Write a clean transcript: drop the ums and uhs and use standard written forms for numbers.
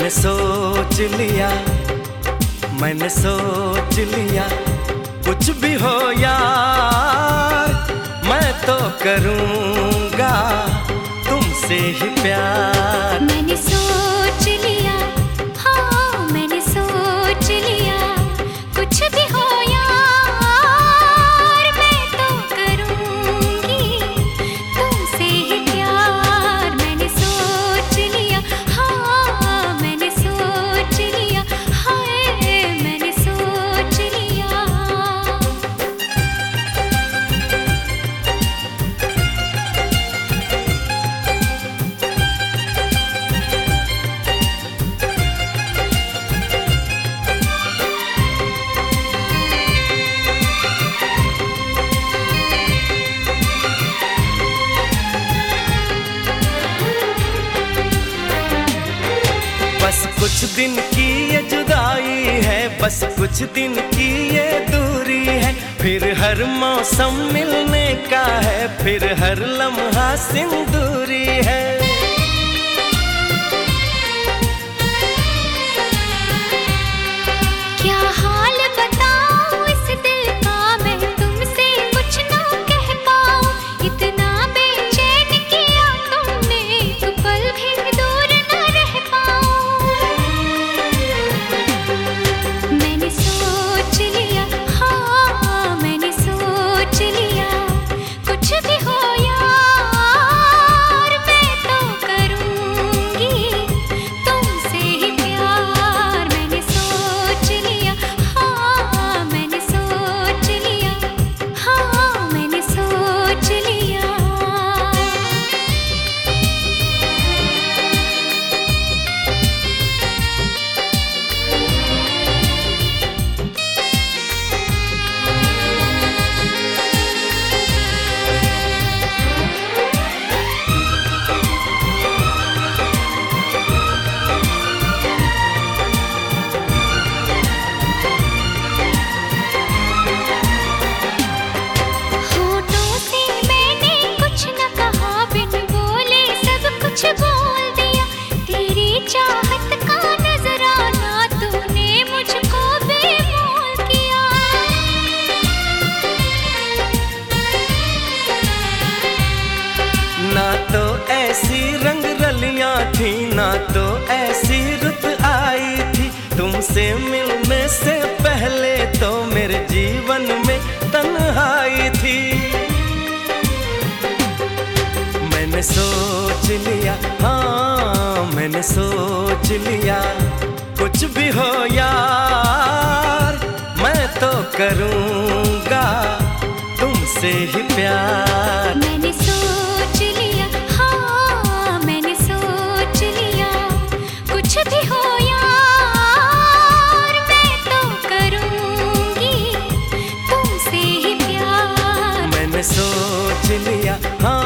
मैंने सोच लिया, मैंने सोच लिया, कुछ भी हो यार मैं तो करूँगा तुमसे ही प्यार। मैंने सोच लिया, हाँ मैंने सोच लिया, कुछ भी हो यार मैं तो करूँगी तुमसे ही प्यार। मैंने सोच लिया, हाँ मैंने सोच लिया, हाय मैंने सोच लिया। बस कुछ दिन की ये जुदाई है, बस कुछ दिन की ये दूरी है, फिर हर मौसम मिलने का है, फिर हर लम्हा सिंदूरी है। क्या हाल बताऊं इस दिल का मैं तुमसे कुछ ना कह पाऊं, इतना बेचैन किया तुमने एक पल भी दूर न रह पाऊं। मैंने सोच लिया, हाँ मैंने सोच लिया, कुछ भी हो यार मैं तो करूँगी तुमसे ही प्यार। मैंने सोच लिया, हाँ मैंने सोच लिया, हाँ मैंने सोच लिया। होठों से मैंने कुछ न कहा, बिन बोले सब कुछ बोल दिया, तेरी चाहत का नजराना तूने मुझको बेमोल किया। ना तो ऐसी रंग रलियां थी, ना तो ऐसी रुत आई थी, तुमसे मिलने से पहले तो मेरे जीवन में तन्हाई थी। मैंने सोच लिया, हाँ मैंने सोच लिया, कुछ भी हो यार मैं तो करूँगा तुमसे ही प्यार। मैंने सोच लिया, हाँ मैंने सोच लिया, कुछ भी हो यार मैं तो करूँगी तुमसे ही प्यार। मैंने सोच लिया, हाँ